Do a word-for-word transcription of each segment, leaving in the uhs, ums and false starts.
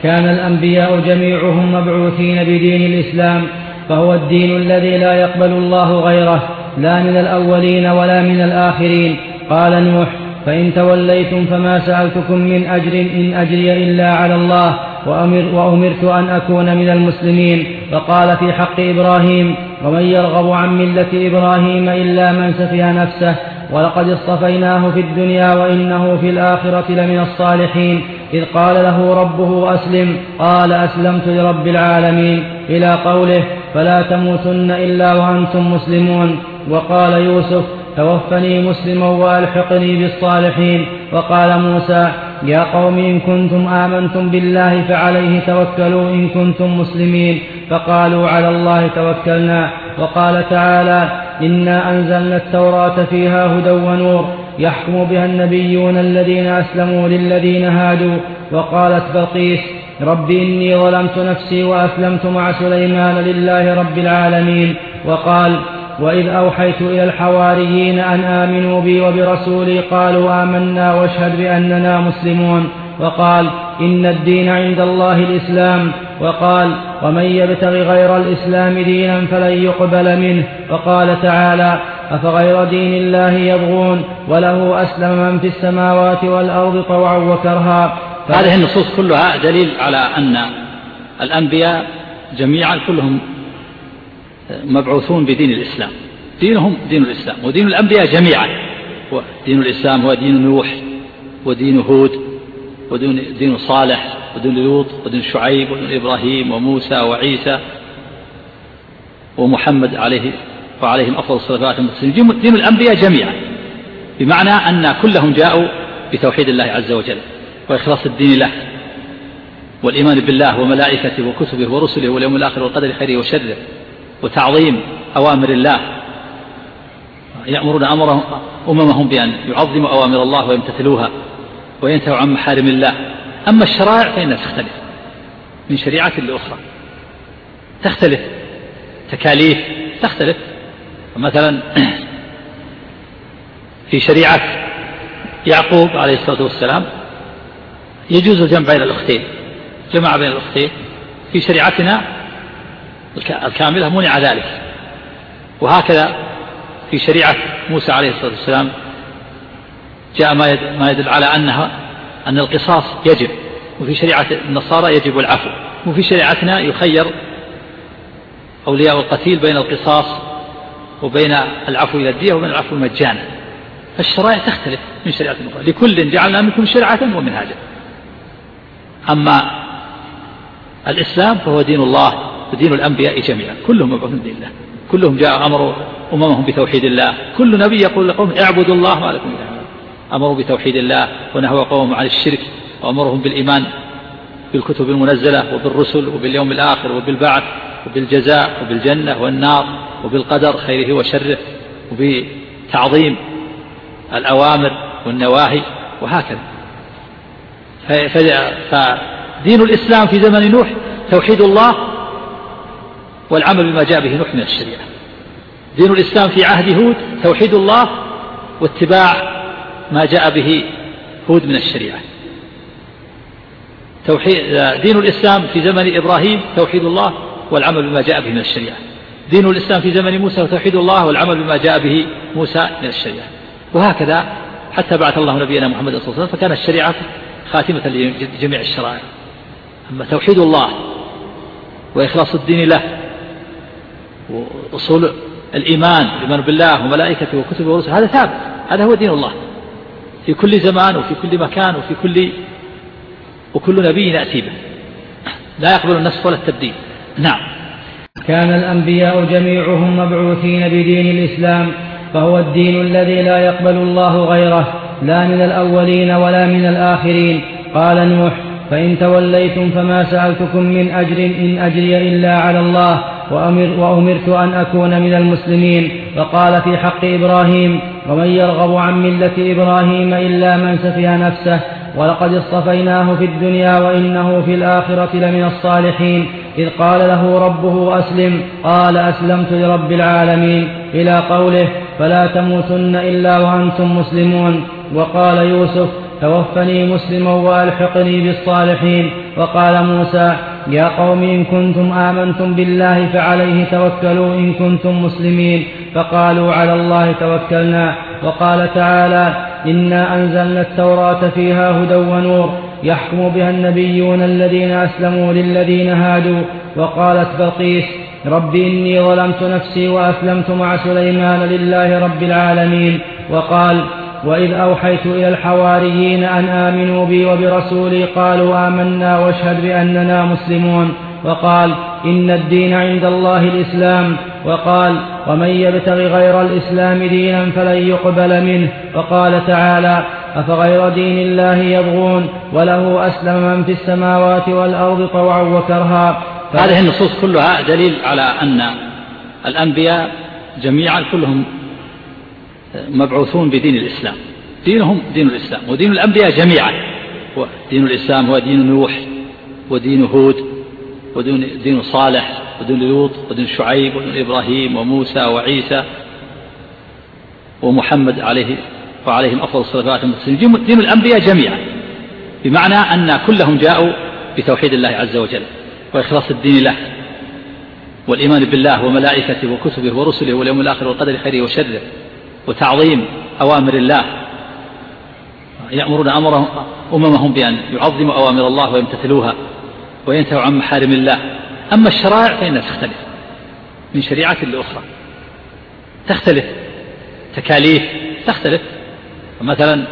كان الأنبياء جميعهم مبعوثين بدين الإسلام، فهو الدين الذي لا يقبل الله غيره، لا من الأولين ولا من الآخرين. قال نوح: فإن توليتم فما سألتكم من أجر إن أجري إلا على الله وأمر وأمرت أن أكون من المسلمين. وقال في حق إبراهيم: ومن يرغب عن ملة إبراهيم إلا من سفه نفسه ولقد اصطفيناه في الدنيا وإنه في الآخرة لمن الصالحين. إذ قال له ربه أسلم قال أسلمت لرب العالمين، إلى قوله: فلا تموتن إلا وأنتم مسلمون. وقال يوسف: توفني مسلما وألحقني بالصالحين. وقال موسى: يا قوم إن كنتم آمنتم بالله فعليه توكلوا إن كنتم مسلمين، فقالوا على الله توكلنا. وقال تعالى: إنا أنزلنا التوراة فيها هدى ونور يحكم بها النبيون الذين أسلموا للذين هادوا. وقالت بلقيس: رب إني ظلمت نفسي وأسلمت مع سليمان لله رب العالمين. وقال: وإذ أوحيت إلى الحواريين أن آمنوا بي وبرسولي قالوا آمنا واشهد بأننا مسلمون. وقال: إن الدين عند الله الإسلام. وقال: ومن يبتغ غير الإسلام دينا فلن يقبل منه. وقال تعالى: أفغير دين الله يبغون وله أسلم من في السماوات والأرض طوعا وكرها. هذه النصوص كلها دليل على أن الأنبياء جميعا كلهم مبعوثون بدين الإسلام، دينهم دين الإسلام، ودين الأنبياء جميعا دين الإسلام هو دين نوح ودين هود ودين صالح ودين لوط ودين شعيب ودين إبراهيم وموسى وعيسى ومحمد عليه وعليهم أفضل الصلاة والسلام. دين الأنبياء جميعا، بمعنى أن كلهم جاءوا بتوحيد الله عز وجل وإخلاص الدين له والإيمان بالله وملائكته وكتبه ورسله واليوم الآخر والقدر خيره وشره وتعظيم أوامر الله. يأمرون أمرهم أممهم بأن يعظموا أوامر الله ويمتثلوها وينتهوا عن محارم الله. أما الشرائع فإنها تختلف من شريعة لأخرى، تختلف تكاليف تختلف. مثلا في شريعة يعقوب عليه الصلاة والسلام يجوز الجمع بين الأختين، جمع بين الأختين. في شريعتنا الكاملة منع ذلك. وهكذا في شريعة موسى عليه الصلاة والسلام جاء ما يدل على أنها أن القصاص يجب، وفي شريعة النصارى يجب العفو، وفي شريعتنا يخير أولياء القتيل بين القصاص وبين العفو إلى الدية وبين العفو مجانا. فالشرائع تختلف من شريعة أخرى، لكل جعلنا منكم شرعة ومنهاجا. أما الإسلام فهو دين الله ودين الأنبياء جميعا، كلهم مبعوثون بدين الله، كلهم جاء أمروا أممهم بتوحيد الله. كل نبي يقول لقوم اعبدوا الله ما لكم من إله غيره، أمروا بتوحيد الله ونهوا قومهم عن الشرك وأمرهم بالإيمان بالكتب المنزلة وبالرسل وباليوم الآخر وبالبعث وبالجزاء وبالجنة والنار وبالقدر خيره وشره وبتعظيم الأوامر والنواهي وهكذا. فدين الإسلام في زمن نوح توحيد الله والعمل بما جاء به نوح من الشريعة. دين الإسلام في عهد هود توحيد الله واتباع ما جاء به هود من الشريعة. دين الإسلام في زمن إبراهيم توحيد الله والعمل بما جاء به من الشريعة. دين الإسلام في زمن موسى توحيد الله والعمل بما جاء به موسى من الشريعة. وهكذا حتى بعث الله نبينا محمد صلى الله عليه وسلم، فكانت الشريعة خاتمة لجميع الشرائع. أما توحيد الله وإخلاص الدين له وأصول الإيمان الإيمان بالله وملائكته وكتبه ورسله هذا ثابت، هذا هو دين الله في كل زمان وفي كل مكان وفي كل وكل نبي يأتي به، لا يقبل النسخ ولا التبديل. نعم. كان الأنبياء جميعهم مبعوثين بدين الإسلام، فهو الدين الذي لا يقبل الله غيره، لا من الأولين ولا من الآخرين. قال نوح: فإن توليتم فما سألتكم من أجر إن أجري إلا على الله وأمر وأمرت أن أكون من المسلمين. وقال في حق إبراهيم: ومن يرغب عن ملة إبراهيم إلا من سفه نفسه ولقد اصطفيناه في الدنيا وإنه في الآخرة لمن الصالحين. إذ قال له ربه أسلم قال أسلمت لرب العالمين، إلى قوله: فلا تموتن إلا وأنتم مسلمون. وقال يوسف: توفني مسلما وألحقني بالصالحين. وقال موسى يا قوم إن كنتم آمنتم بالله فعليه توكلوا إن كنتم مسلمين، فقالوا على الله توكلنا. وقال تعالى إنا أنزلنا التوراة فيها هدى ونور يحكم بها النبيون الذين أسلموا للذين هادوا. وقالت بلقيس رب إني ظلمت نفسي وأسلمت مع سليمان لله رب العالمين. وقال وإذ أوحيت إلى الحواريين أن آمنوا بي وبرسولي قالوا آمنا واشهد بأننا مسلمون. وقال إن الدين عند الله الإسلام. وقال ومن يبتغ غير الإسلام دينا فلن يقبل منه. وقال تعالى أفغير دين الله يبغون وله أسلم من في السماوات والأرض طوعا وكرها. هذه النصوص كلها دليل على أن الأنبياء جميعا كلهم مبعوثون بدين الإسلام. دينهم دين الإسلام، ودين الأنبياء جميعا دين الإسلام هو دين نوح ودين هود ودين صالح ودين لوط ودين شعيب ودين إبراهيم وموسى وعيسى ومحمد عليه وعليهم أفضل الصلاة والسلام. دين الأنبياء جميعا، بمعنى أن كلهم جاءوا بتوحيد الله عز وجل وإخلاص الدين له والإيمان بالله وملائكته وكتبه ورسله واليوم الآخر والقدر خيره وشره وتعظيم أوامر الله. يأمرون أمرهم أممهم بأن يعظموا أوامر الله ويمتثلوها وينتهوا عن محارم الله. أما الشرائع فإنها تختلف من شريعة لأخرى، تختلف تكاليف تختلف. مثلا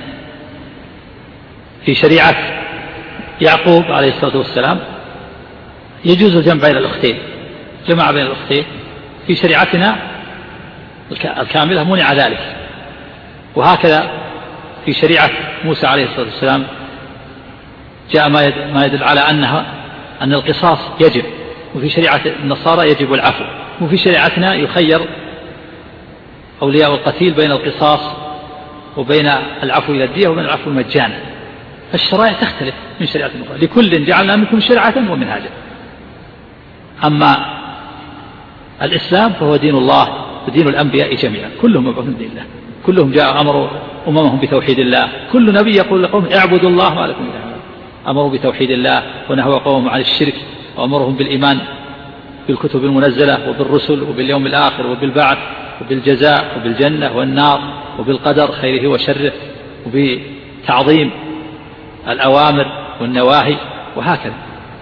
في شريعة يعقوب عليه الصلاة والسلام يجوز الجمع بين الأختين، جمع بين الأختين. في شريعتنا الكاملة منع ذلك. وهكذا في شريعة موسى عليه الصلاة والسلام جاء ما يدل على أنها أن القصاص يجب، وفي شريعة النصارى يجب العفو، وفي شريعتنا يخير أولياء القتيل بين القصاص وبين العفو إلى الدية وبين العفو مجانا. فالشرائع تختلف من شريعة أخرى، لكل جعلنا منكم شرعة ومنهاجا. أما الإسلام فهو دين الله ودين الأنبياء جميعا، كلهم مبعوثون دين الله، كلهم جاء أمروا أممهم بتوحيد الله. كل نبي يقول لقوم اعبدوا الله ما لكم من إله غيره. أمروا بتوحيد الله ونهوا قومهم عن الشرك، وأمرهم بالإيمان بالكتب المنزلة وبالرسل وباليوم الآخر وبالبعث وبالجزاء وبالجنة والنار وبالقدر خيره وشره وبتعظيم الأوامر والنواهي وهكذا.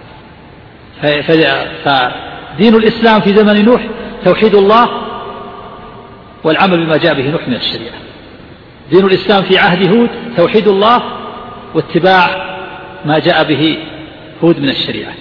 فدين الإسلام في زمن نوح توحيد الله والعمل بما جاء به نوح من الشريعة. دين الإسلام في عهد هود توحيد الله واتباع ما جاء به هود من الشريعة.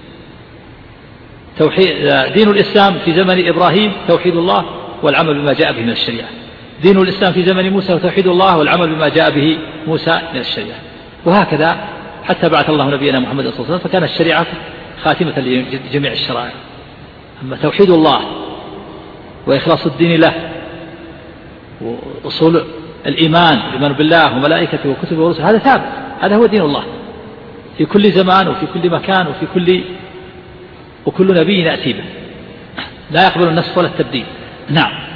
دين الإسلام في زمن إبراهيم توحيد الله والعمل بما جاء به من الشريعة. دين الإسلام في زمن موسى توحيد الله والعمل بما جاء به موسى من الشريعة. وهكذا حتى بعث الله نبينا محمد صلى الله عليه وسلم، فكانت الشريعة خاتمة لجميع الشرائع. أما توحيد الله وإخلاص الدين له وأصول الإيمان الإيمان بالله وملائكته وكتبه ورسله هذا ثابت، هذا هو دين الله في كل زمان وفي كل مكان وفي كل وكل نبي يأتي به، لا يقبل النسخ ولا التبديل. نعم.